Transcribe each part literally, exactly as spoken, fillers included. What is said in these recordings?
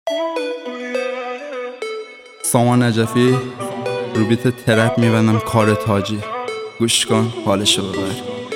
سامان نجفی رو بیت ترپ میبندم کار تاجی. گوش کن حالشو ببر.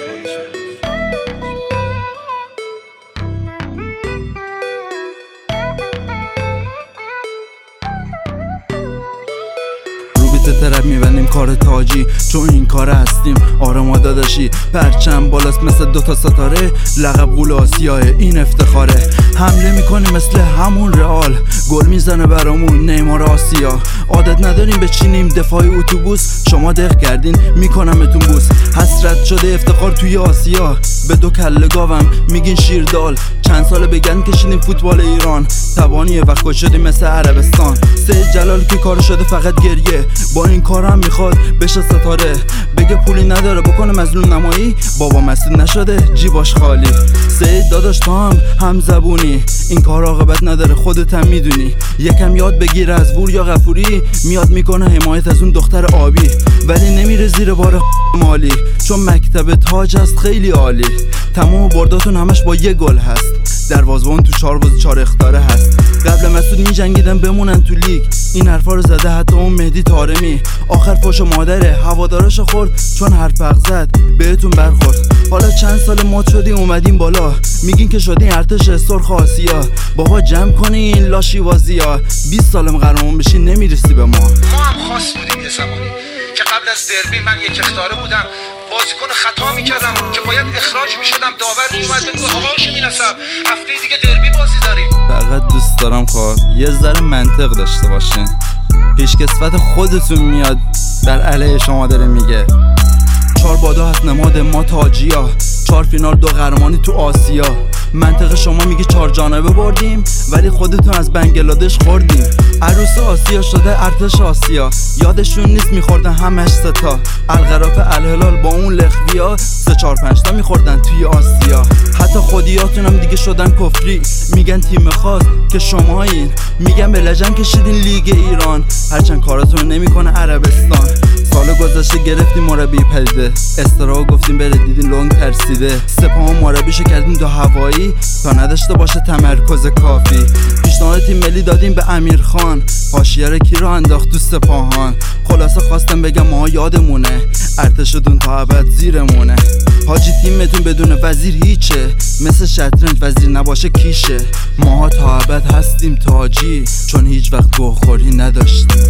ترپ میبندیم کار تاجی، چون این کار هستیم. آره ما داداشی، پرچم بالاست مثل دوتا ستاره، لقب قول آسیاه این افتخاره. حمله میکنیم مثل همون رئال، گل میزنه برامون نیمار آسیا. عادت نداریم بچینیم دفاعی اتوبوس، شما دق کردین میکنمتون بوس. حسرت شده افتخار توی آسیا، به دو کله گاوم میگین شیردال. چند سال بگن کشیدیم فوتبال ایران، تبانی وقت شدیم مثل عربستان. سید جلال که کار شده فقط گریه، با این کارم میخواد بشه ستاره. بگه پولی نداره بکنه مظلوم نمایی، بابا مسئول نشده جیباش خالی. سید داداش تو هم هم زبونی، این کار عاقبت نداره خودت هم میدونی. یکم یاد بگیر از وور یا غفوری، میاد میکنه حمایت از اون دختر آبی. ولی نمیره زیر بار مالی، چون مکتب تاج است خیلی عالی. تمام برداتون همش با یه گل هست، دروازه‌بان تو چهار باز چهار اختاره هست. قبل مسعود میجنگیدن بمونن تو لیگ، این حرفا رو زده حتی اون مهدی طارمی. آخر فوش مادره هواداراشو خورد، چون حرف پق زد بهتون برخورد. حالا چند سال مات شدی اومدین بالا، میگین که شدین ارتش سرخ آسیا. بابا جمع کنین این لاشی وازیا، بیست سالم قهرمان بشین نمیرسی به ما. ما هم خاص بودیم یه زمانی که قبل از دربی من یک اختاره بودم، بازیکن خطا میکردم که باید اخراج میشدم، داور میومد بگو هواش میرسم، هفته دیگه دربی بازی داریم. فقط دوست دارم خواه یه ذره منطق داشته باشین. پیشکسوت خودتون میاد در علیه شما داره میگه. چهار بادا هست نماد ما تاجیا، چهار فینال دو قهرمانی تو آسیا. منطق شما میگه چهار جانبه بردیم، ولی خودتون از بنگلادش خوردیم. عروس آسیا شده ارتش آسیا، یادشون نیست میخوردن همش ستا. القراف الهلال با اون لخویا، سه چهار پنج تا میخوردن توی آسیا. حتی خودیاتون هم دیگه شدن کفری، میگن تیم خاص که شمایین. میگن به لجن کشیدین لیگ ایران، هرچند کاراتون نمیکنه عربستان. سال گذشته گرفتیم مربی پدیده، استراحت گفتیم بره دیدین لونگ ترسیده. سپاه مربیشو کردیم دو هوایی، تا نداشته باشه تمرکز کافی. پیشنهاد تیم ملی دادیم به امیرخان، حاشیه رو کی رو انداخت تو سپاهان. خلاصه خواستم بگم ما یادمونه، ارتشتون تا ابد زیرمونه. حاجی تیمتون بدون وزیر هیچه، مثل شطرنج وزیر نباشه کیشه. ماها تا ابد هستیم تاجی، چون هیچ وقت گوخوری نداشتیم.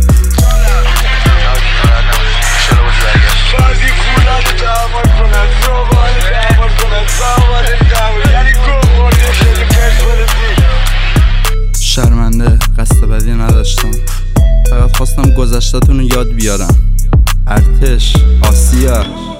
شرمنده قصد بدی نداشتم، فقط خواستم گذشته‌تون رو یاد بیارم. ارتش آسیا.